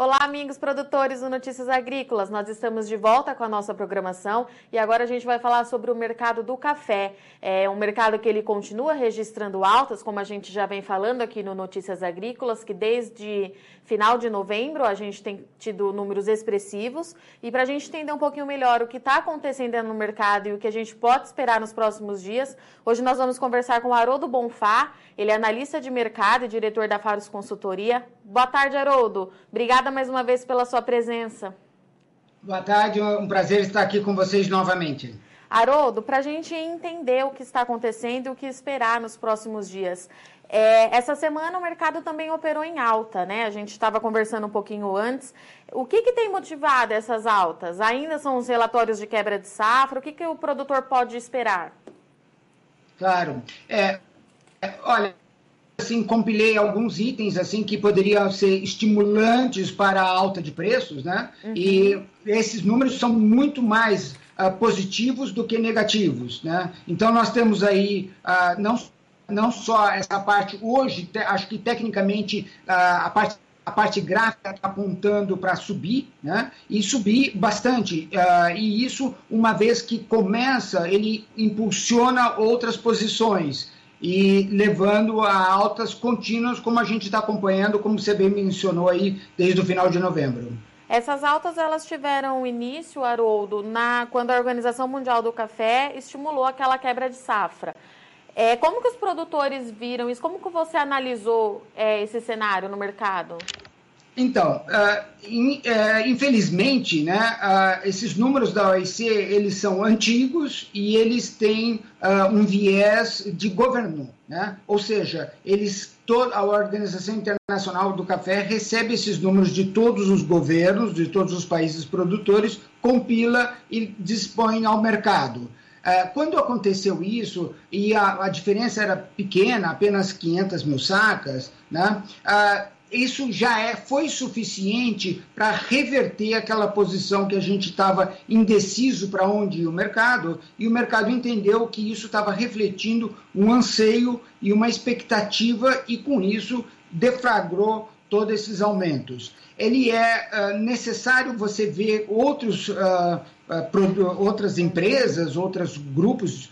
Olá, amigos produtores do Notícias Agrícolas. Nós estamos de volta com a nossa programação e agora a gente vai falar sobre o mercado do café. É um mercado que ele continua registrando altas, como a gente já vem falando aqui no Notícias Agrícolas, que desde final de novembro a gente tem tido números expressivos. E para a gente entender um pouquinho melhor o que está acontecendo no mercado e o que a gente pode esperar nos próximos dias, hoje nós vamos conversar com o Haroldo Bonfá. Ele é analista de mercado e diretor da Faros Consultoria. Boa tarde, Haroldo. Obrigada mais uma vez pela sua presença. Boa tarde, um prazer estar aqui com vocês novamente. Haroldo, para a gente entender o que está acontecendo e o que esperar nos próximos dias. Essa semana o mercado também operou em alta, né? A gente estava conversando um pouquinho antes. O que tem motivado essas altas? Ainda são os relatórios de quebra de safra? O que o produtor pode esperar? Claro. Olha, assim, compilei alguns itens assim que poderiam ser estimulantes para a alta de preços, né? Uhum. E esses números são muito mais positivos do que negativos, né? Então nós temos aí não só essa parte hoje, acho que tecnicamente a parte gráfica está apontando para subir, né? E subir bastante. E isso, uma vez que começa, ele impulsiona outras posições e levando a altas contínuas, como a gente está acompanhando, como você bem mencionou aí, desde o final de novembro. Essas altas, elas tiveram início, Haroldo, quando a Organização Mundial do Café estimulou aquela quebra de safra. Como que os produtores viram isso? Como que você analisou esse cenário no mercado? Então, infelizmente, né, esses números da OIC, eles são antigos e eles têm um viés de governo, né? Ou seja, a Organização Internacional do Café recebe esses números de todos os governos, de todos os países produtores, compila e dispõe ao mercado. Quando aconteceu isso, e a diferença era pequena, apenas 500 mil sacas, né? Isso já foi suficiente para reverter aquela posição que a gente estava indeciso para onde ia o mercado, e o mercado entendeu que isso estava refletindo um anseio e uma expectativa, e com isso deflagrou todos esses aumentos. Ele é necessário você ver outras empresas, outros grupos,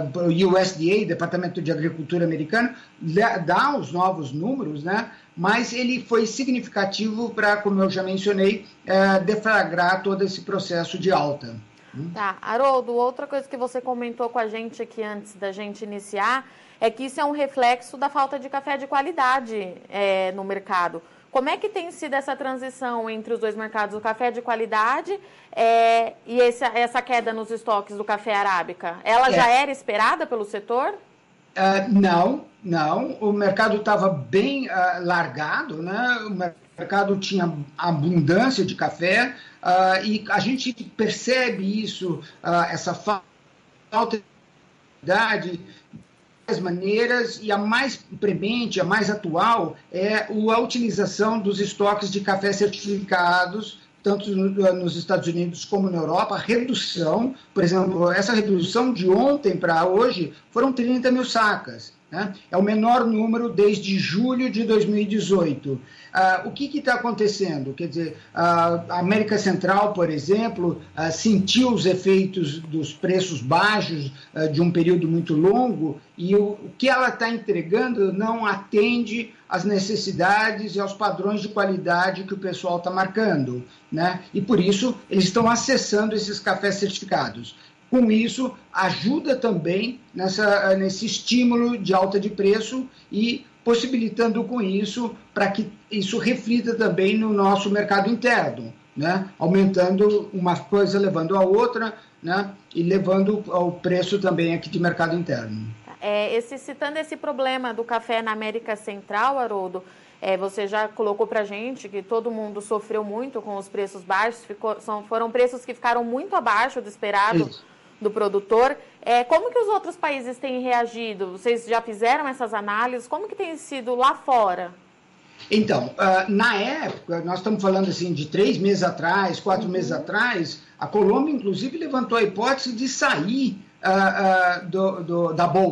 USDA, Departamento de Agricultura americano, dá os novos números, né? Mas ele foi significativo para, como eu já mencionei, deflagrar todo esse processo de alta. Tá, Haroldo, outra coisa que você comentou com a gente aqui antes da gente iniciar é que isso é um reflexo da falta de café de qualidade no mercado. Como é que tem sido essa transição entre os dois mercados, o café de qualidade e essa queda nos estoques do café arábica? Ela já era esperada pelo setor? Não. O mercado estava bem largado, né? O mercado tinha abundância de café e a gente percebe isso, essa falta de qualidade, maneiras, e a mais premente, a mais atual, é a utilização dos estoques de café certificados, tanto nos Estados Unidos como na Europa. A redução, por exemplo, essa redução de ontem para hoje foram 30 mil sacas, né? É o menor número desde julho de 2018. O que está acontecendo? Quer dizer, a América Central, por exemplo, sentiu os efeitos dos preços baixos de um período muito longo, e o que ela está entregando não atende às necessidades e aos padrões de qualidade que o pessoal está marcando, né? E por isso eles estão acessando esses cafés certificados. Com isso, ajuda também nesse estímulo de alta de preço e possibilitando com isso para que isso reflita também no nosso mercado interno, né? Aumentando uma coisa, levando a outra, né? E levando ao preço também aqui de mercado interno. Citando esse problema do café na América Central, Haroldo, você já colocou para a gente que todo mundo sofreu muito com os preços baixos, foram preços que ficaram muito abaixo do esperado. Isso. Do produtor. Como que os outros países têm reagido? Vocês já fizeram essas análises? Como que tem sido lá fora? Então, na época, nós estamos falando assim de 3 meses atrás, 4 meses atrás, a Colômbia, inclusive, levantou a hipótese de sair da Bolsa,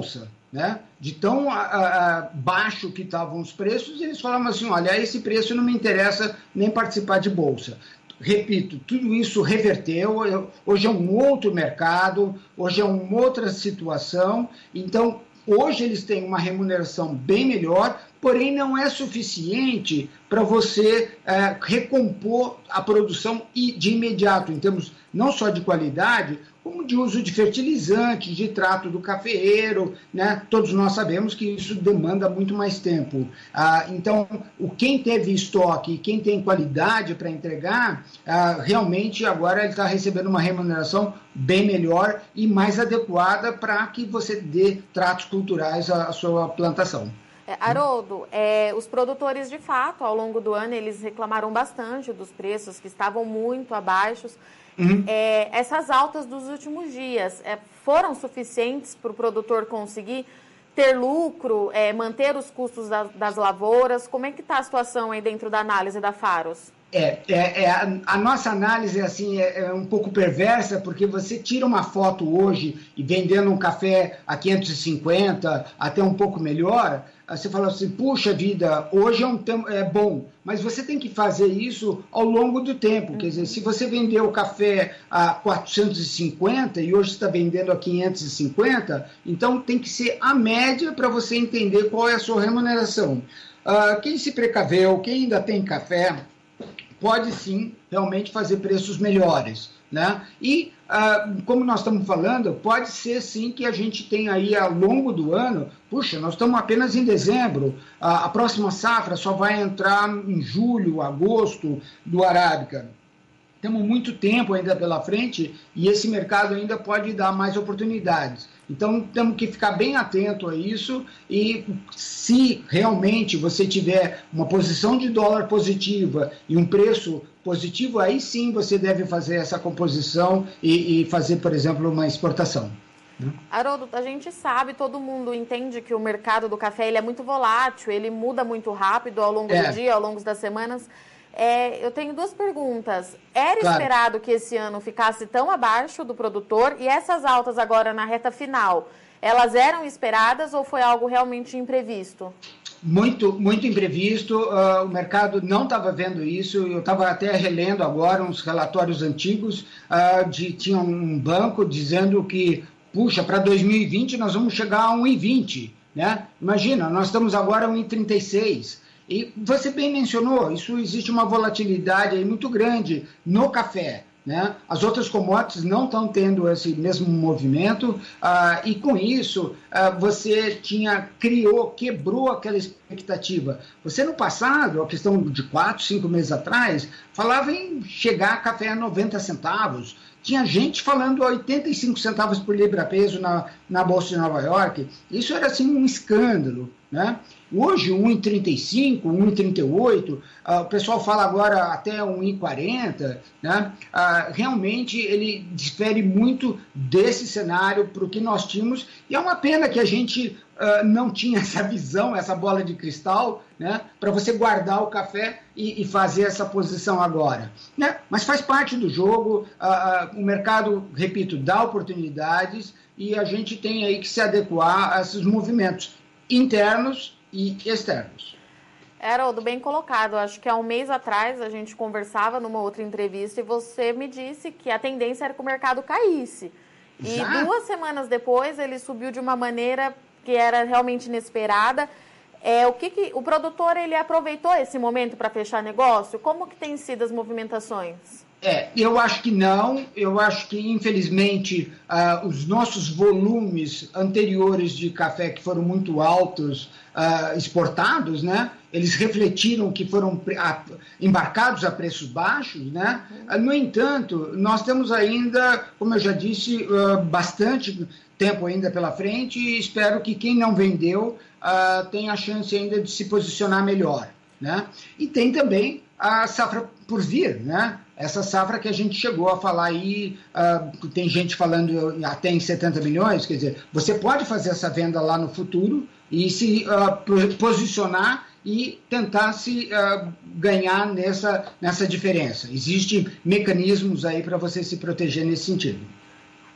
né? De tão baixo que estavam os preços, eles falavam assim, olha, esse preço não me interessa nem participar de bolsa. Repito, tudo isso reverteu, hoje é um outro mercado, hoje é uma outra situação, então hoje eles têm uma remuneração bem melhor, porém não é suficiente para você recompor a produção de imediato, em termos não só de qualidade, como de uso de fertilizantes, de trato do cafeeiro, né? Todos nós sabemos que isso demanda muito mais tempo. Então, quem teve estoque e quem tem qualidade para entregar, realmente agora ele está recebendo uma remuneração bem melhor e mais adequada para que você dê tratos culturais à sua plantação. Haroldo, os produtores, de fato, ao longo do ano, eles reclamaram bastante dos preços que estavam muito abaixo. Essas altas dos últimos dias foram suficientes para o produtor conseguir ter lucro, manter os custos das lavouras? Como é que está a situação aí dentro da análise da Faros? A nossa análise assim, é um pouco perversa, porque você tira uma foto hoje e vendendo um café a 550, até um pouco melhor, você fala assim, puxa vida, hoje é bom, mas você tem que fazer isso ao longo do tempo. Quer dizer, se você vendeu o café a 450 e hoje está vendendo a 550, então tem que ser a média para você entender qual é a sua remuneração. Quem se precaveu, quem ainda tem café, pode sim realmente fazer preços melhores, né? E, como nós estamos falando, pode ser sim que a gente tenha aí ao longo do ano, puxa, nós estamos apenas em dezembro, a próxima safra só vai entrar em julho, agosto do Arábica. Temos muito tempo ainda pela frente e esse mercado ainda pode dar mais oportunidades. Então, temos que ficar bem atento a isso e se realmente você tiver uma posição de dólar positiva e um preço positivo, aí sim você deve fazer essa composição e fazer, por exemplo, uma exportação. Haroldo, a gente sabe, todo mundo entende que o mercado do café ele é muito volátil, ele muda muito rápido ao longo do dia, ao longo das semanas. Eu tenho duas perguntas. Era esperado que esse ano ficasse tão abaixo do produtor e essas altas agora na reta final, elas eram esperadas ou foi algo realmente imprevisto? Muito, muito imprevisto, o mercado não estava vendo isso, eu estava até relendo agora uns relatórios antigos, tinha um banco dizendo que, puxa, para 2020 nós vamos chegar a 1,20, né? Imagina, nós estamos agora a 1,36. E você bem mencionou, isso existe uma volatilidade aí muito grande no café, né? As outras commodities não estão tendo esse mesmo movimento e com isso você quebrou aquela expectativa. Você no passado, a questão de 4, 5 meses atrás, falava em chegar a café a 90 centavos. Tinha gente falando 85 centavos por libra-peso na Bolsa de Nova York. Isso era assim um escândalo, né? Hoje, 1,35, 1,38, o pessoal fala agora até 1,40, né? Realmente ele difere muito desse cenário para o que nós tínhamos, e é uma pena que a gente não tinha essa visão, essa bola de cristal, né? Para você guardar o café e fazer essa posição agora, né? Mas faz parte do jogo, o mercado, repito, dá oportunidades e a gente tem aí que se adequar a esses movimentos internos e externos. Haroldo, bem colocado. Acho que há um mês atrás a gente conversava numa outra entrevista e você me disse que a tendência era que o mercado caísse. E 2 semanas depois ele subiu de uma maneira que era realmente inesperada. O produtor ele aproveitou esse momento para fechar negócio? Como que tem sido as movimentações? Eu acho que não. Eu acho que, infelizmente, os nossos volumes anteriores de café, que foram muito altos, exportados, né? Eles refletiram que foram embarcados a preços baixos, né? No entanto, nós temos ainda, como eu já disse, bastante tempo ainda pela frente e espero que quem não vendeu tenha a chance ainda de se posicionar melhor, né? E tem também a safra por vir, né? Essa safra que a gente chegou a falar aí, tem gente falando até em 70 milhões, quer dizer, você pode fazer essa venda lá no futuro e se posicionar e tentar se ganhar nessa diferença. Existem mecanismos aí para você se proteger nesse sentido.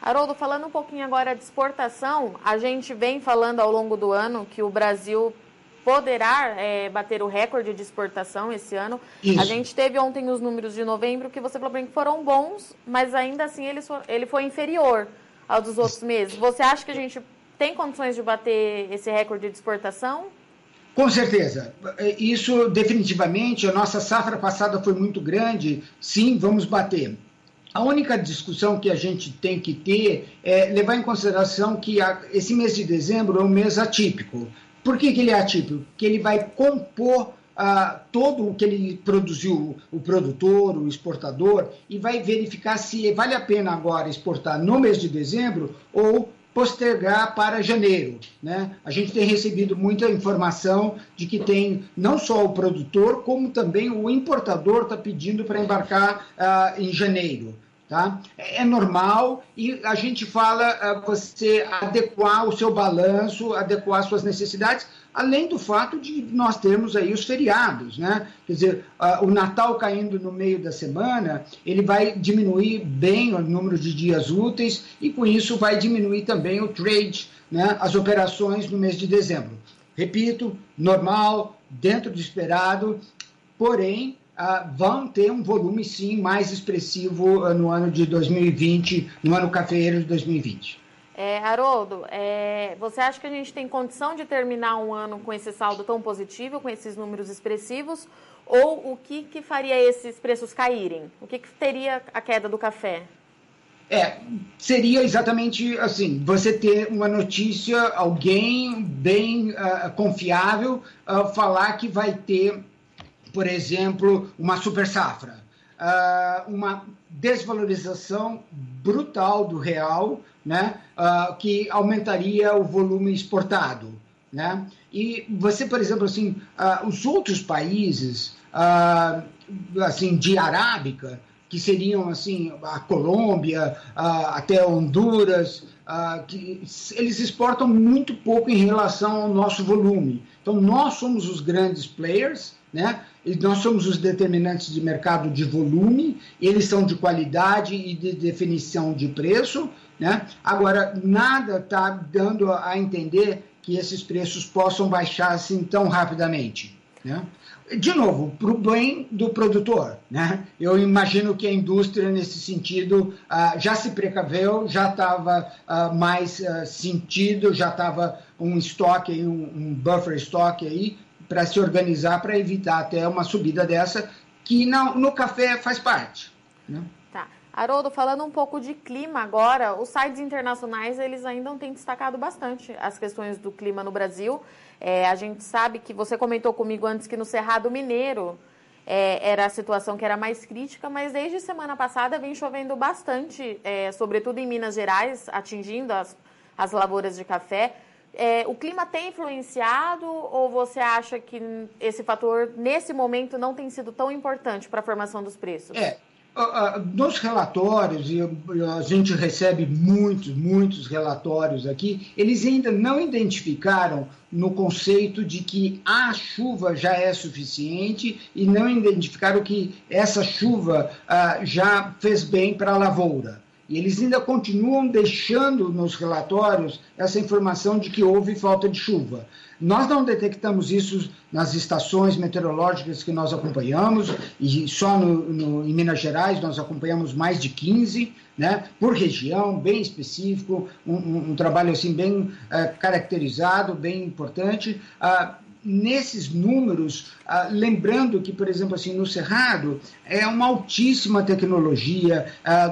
Haroldo, falando um pouquinho agora de exportação, a gente vem falando ao longo do ano que o Brasil poderá bater o recorde de exportação esse ano. Isso. A gente teve ontem os números de novembro que você falou bem que foram bons, mas ainda assim ele foi inferior ao dos outros meses. Você acha que a gente tem condições de bater esse recorde de exportação? Com certeza. Isso definitivamente, a nossa safra passada foi muito grande, sim, vamos bater. A única discussão que a gente tem que ter é levar em consideração que esse mês de dezembro é um mês atípico. Por que ele é atípico? Porque ele vai compor todo o que ele produziu, o produtor, o exportador, e vai verificar se vale a pena agora exportar no mês de dezembro ou postergar para janeiro, né? A gente tem recebido muita informação de que tem não só o produtor, como também o importador está pedindo para embarcar em janeiro. Tá? É normal e a gente fala você adequar o seu balanço, adequar as suas necessidades, além do fato de nós termos aí os feriados, né? Quer dizer, o Natal caindo no meio da semana, ele vai diminuir bem o número de dias úteis e com isso vai diminuir também o trade, né? As operações no mês de dezembro. Repito, normal, dentro do esperado, porém, vão ter um volume, sim, mais expressivo no ano de 2020, no ano cafeeiro de 2020. Haroldo, você acha que a gente tem condição de terminar um ano com esse saldo tão positivo, com esses números expressivos, ou o que faria esses preços caírem? O que teria a queda do café? Seria exatamente assim, você ter uma notícia, alguém bem confiável, falar que vai ter, por exemplo, uma super safra, uma desvalorização brutal do real, né, que aumentaria o volume exportado, né? E você, por exemplo, assim, os outros países, assim, de arábica, que seriam assim a Colômbia, até Honduras, que eles exportam muito pouco em relação ao nosso volume. Então, nós somos os grandes players, né? E nós somos os determinantes de mercado de volume, eles são de qualidade e de definição de preço, né? Agora, nada está dando a entender que esses preços possam baixar assim tão rapidamente, né? De novo, para o bem do produtor, né? Eu imagino que a indústria, nesse sentido, já se precaveu, já estava mais sentido, já estava um estoque, um buffer estoque aí, para se organizar, para evitar até uma subida dessa, que no café faz parte, né? Tá. Haroldo, falando um pouco de clima agora, os sites internacionais, eles ainda têm destacado bastante as questões do clima no Brasil. A gente sabe que você comentou comigo antes que no Cerrado Mineiro era a situação que era mais crítica, mas desde semana passada vem chovendo bastante, sobretudo em Minas Gerais, atingindo as lavouras de café. O clima tem influenciado ou você acha que esse fator, nesse momento, não tem sido tão importante para a formação dos preços? Nos relatórios, e a gente recebe muitos relatórios aqui, eles ainda não identificaram no conceito de que a chuva já é suficiente e não identificaram que essa chuva já fez bem para a lavoura. E eles ainda continuam deixando nos relatórios essa informação de que houve falta de chuva. Nós não detectamos isso nas estações meteorológicas que nós acompanhamos, e só em Minas Gerais nós acompanhamos mais de 15, né, por região, bem específico, um trabalho assim, bem caracterizado, bem importante. Nesses números, lembrando que, por exemplo, assim, no Cerrado, é uma altíssima tecnologia,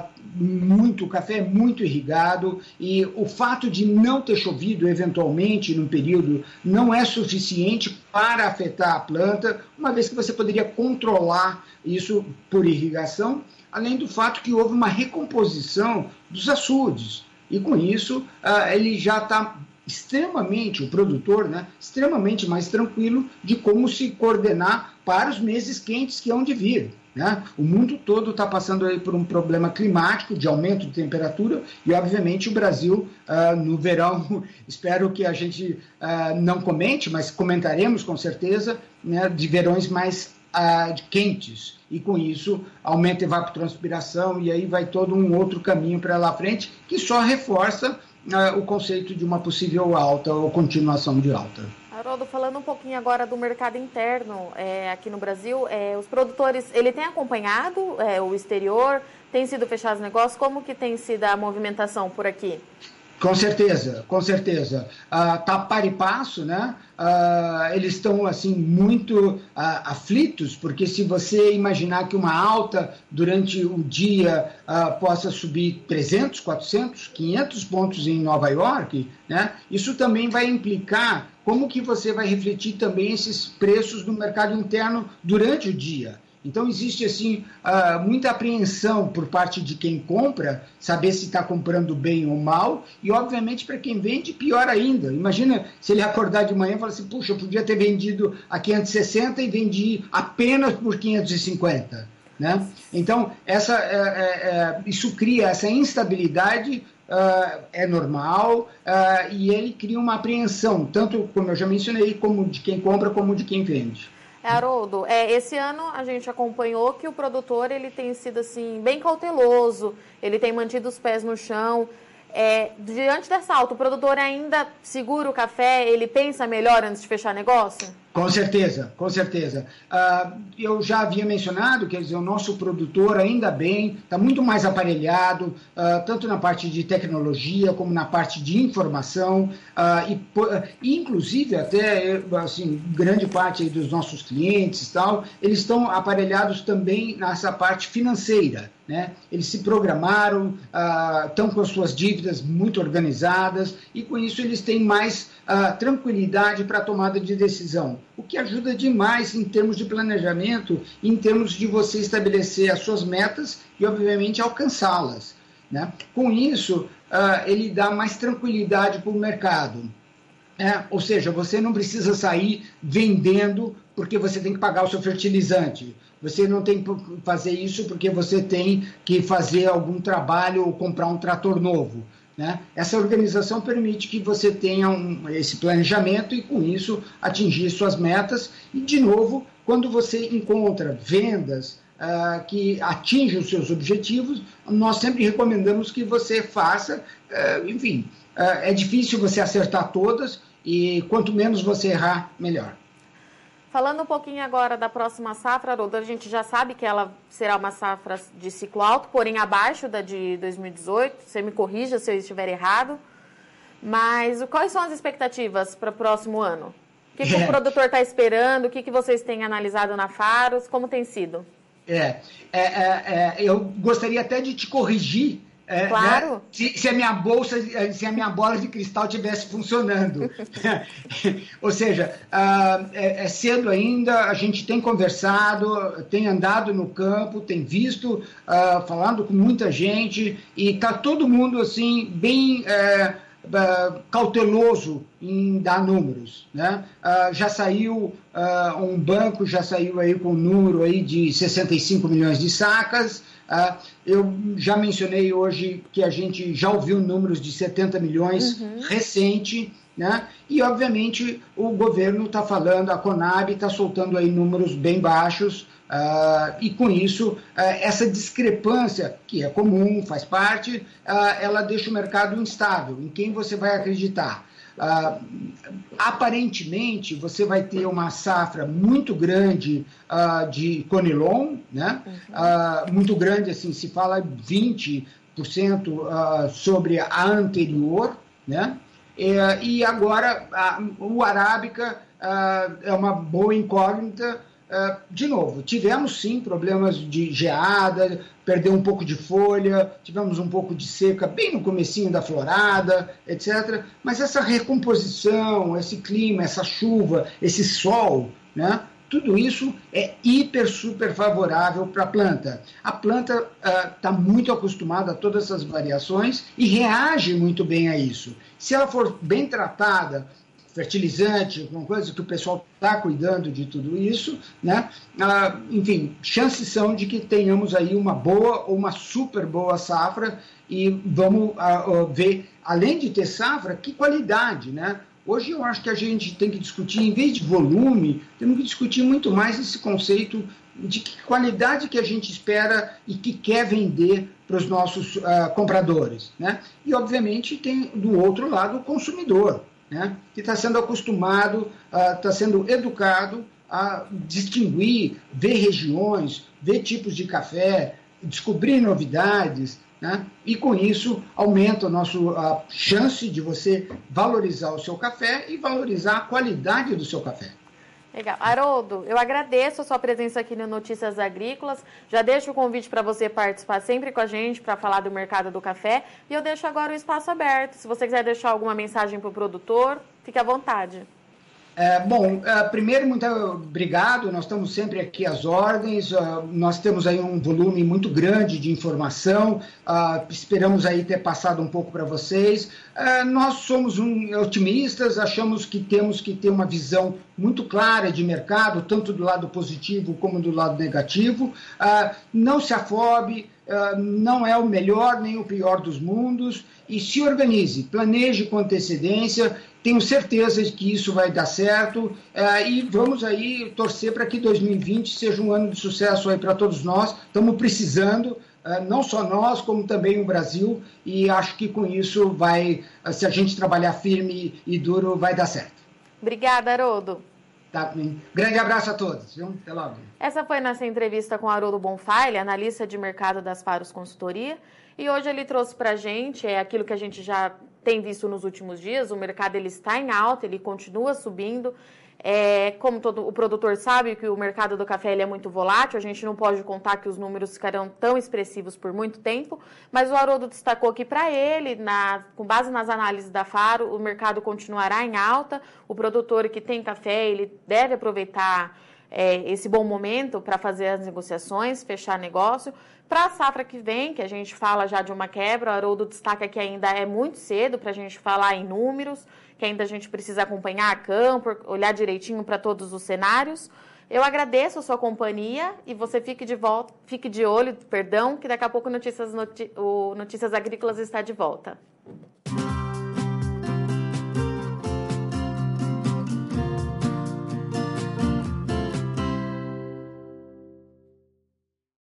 o café é muito irrigado, e o fato de não ter chovido, eventualmente, num período, não é suficiente para afetar a planta, uma vez que você poderia controlar isso por irrigação, além do fato que houve uma recomposição dos açudes, e com isso ele já está extremamente, o produtor, né, extremamente mais tranquilo de como se coordenar para os meses quentes que hão de vir, né? O mundo todo está passando aí por um problema climático de aumento de temperatura e, obviamente, o Brasil, no verão, espero que a gente não comente, mas comentaremos com certeza, né, de verões mais quentes, e com isso aumenta a evapotranspiração, e aí vai todo um outro caminho para lá à frente, que só reforça o conceito de uma possível alta ou continuação de alta. Haroldo, falando um pouquinho agora do mercado interno aqui no Brasil, os produtores, ele tem acompanhado o exterior, tem sido fechados negócios, como que tem sido a movimentação por aqui? Com certeza, com certeza. Tá par e passo, né? Eles estão, assim, muito aflitos, porque se você imaginar que uma alta durante o dia possa subir 300, 400, 500 pontos em Nova York, né? Isso também vai implicar como que você vai refletir também esses preços no mercado interno durante o dia. Então, existe, assim, muita apreensão por parte de quem compra, saber se está comprando bem ou mal, e, obviamente, para quem vende, pior ainda. Imagina se ele acordar de manhã e falar assim, puxa, eu podia ter vendido a 560 e vendi apenas por 550, né? Então, isso cria essa instabilidade, é normal, e ele cria uma apreensão, tanto, como eu já mencionei, como de quem compra, como de quem vende. Haroldo, esse ano a gente acompanhou que o produtor ele tem sido assim, bem cauteloso, ele tem mantido os pés no chão. Diante dessa alta, o produtor ainda segura o café, ele pensa melhor antes de fechar negócio? Com certeza, com certeza. Eu já havia mencionado, quer dizer, o nosso produtor, ainda bem, está muito mais aparelhado, tanto na parte de tecnologia, como na parte de informação, e inclusive até, assim, grande parte aí dos nossos clientes e tal, eles estão aparelhados também nessa parte financeira, né? Eles se programaram, estão com as suas dívidas muito organizadas, e com isso eles têm mais tranquilidade para a tomada de decisão, o que ajuda demais em termos de planejamento, em termos de você estabelecer as suas metas e, obviamente, alcançá-las, né? Com isso, ele dá mais tranquilidade para o mercado. Ou seja, você não precisa sair vendendo porque você tem que pagar o seu fertilizante. Você não tem que fazer isso porque você tem que fazer algum trabalho ou comprar um trator novo, né? Essa organização permite que você tenha esse planejamento e, com isso, atingir suas metas. E, de novo, quando você encontra vendas que atingem os seus objetivos, nós sempre recomendamos que você faça. Enfim, é difícil você acertar todas e quanto menos você errar, melhor. Falando um pouquinho agora da próxima safra, Haroldo, a gente já sabe que ela será uma safra de ciclo alto, porém abaixo da de 2018. Você me corrija se eu estiver errado. Mas quais são as expectativas para o próximo ano? O que o produtor está esperando? O que vocês têm analisado na Faros? Como tem sido? Eu gostaria até de te corrigir. Claro. Né? Se a minha bola de cristal estivesse funcionando. Ou seja, é cedo ainda, a gente tem conversado, tem andado no campo, tem visto, falando com muita gente, e está todo mundo assim, bem cauteloso em dar números, né? Já saiu um banco, já saiu aí com um número aí de 65 milhões de sacas. Eu já mencionei hoje que a gente já ouviu números de 70 milhões recente, né? E, obviamente, o governo está falando, a Conab está soltando aí números bem baixos, e, com isso, essa discrepância, que é comum, faz parte, ela deixa o mercado instável. Em quem você vai acreditar? Aparentemente, você vai ter uma safra muito grande de Conilon, né? Muito grande, assim, se fala 20% sobre a anterior, né? E agora o Arábica é uma boa incógnita. De novo, tivemos sim problemas de geada, perdeu um pouco de folha, tivemos um pouco de seca bem no comecinho da florada, etc. Mas essa recomposição, esse clima, essa chuva, esse sol, né? Tudo isso é super favorável para a planta. A planta está muito acostumada a todas essas variações e reage muito bem a isso. Se ela for bem tratada, fertilizante, alguma coisa que o pessoal está cuidando de tudo isso, né? Enfim, chances são de que tenhamos aí uma boa ou uma super boa safra, e vamos ver, além de ter safra, que qualidade, né? Hoje eu acho que a gente tem que discutir, em vez de volume, temos que discutir muito mais esse conceito de que qualidade que a gente espera e que quer vender para os nossos compradores, né? E, obviamente, tem do outro lado o consumidor, né? Que está sendo acostumado, está sendo educado a distinguir, ver regiões, ver tipos de café, descobrir novidades, né? E com isso aumenta a chance de você valorizar o seu café e valorizar a qualidade do seu café. Legal. Haroldo, eu agradeço a sua presença aqui no Notícias Agrícolas. Já deixo o convite para você participar sempre com a gente para falar do mercado do café. E eu deixo agora o espaço aberto. Se você quiser deixar alguma mensagem para o produtor, fique à vontade. Primeiro, muito obrigado, nós estamos sempre aqui às ordens, nós temos aí um volume muito grande de informação, esperamos aí ter passado um pouco para vocês. Nós somos otimistas, achamos que temos que ter uma visão muito clara de mercado, tanto do lado positivo como do lado negativo. Não se afobe, não é o melhor nem o pior dos mundos, e se organize, planeje com antecedência. Tenho certeza de que isso vai dar certo e vamos aí torcer para que 2020 seja um ano de sucesso aí para todos nós. Estamos precisando, não só nós, como também o Brasil, e acho que com isso se a gente trabalhar firme e duro, vai dar certo. Obrigada, Haroldo. Tá, grande abraço a todos, viu? Até logo. Essa foi nossa entrevista com Haroldo Bonfile, analista de mercado das Faros Consultoria, e hoje ele trouxe para a gente aquilo que a gente já tem visto nos últimos dias. O mercado ele está em alta, ele continua subindo. Como o produtor sabe que o mercado do café ele é muito volátil, a gente não pode contar que os números ficarão tão expressivos por muito tempo, mas o Haroldo destacou que para ele, com base nas análises da Faro, o mercado continuará em alta. O produtor que tem café, ele deve aproveitar esse bom momento para fazer as negociações, fechar negócio. Para a safra que vem, que a gente fala já de uma quebra, o Haroldo destaca que ainda é muito cedo para a gente falar em números, que ainda a gente precisa acompanhar a campo, olhar direitinho para todos os cenários. Eu agradeço a sua companhia e você fique de olho, que daqui a pouco o Notícias Agrícolas está de volta.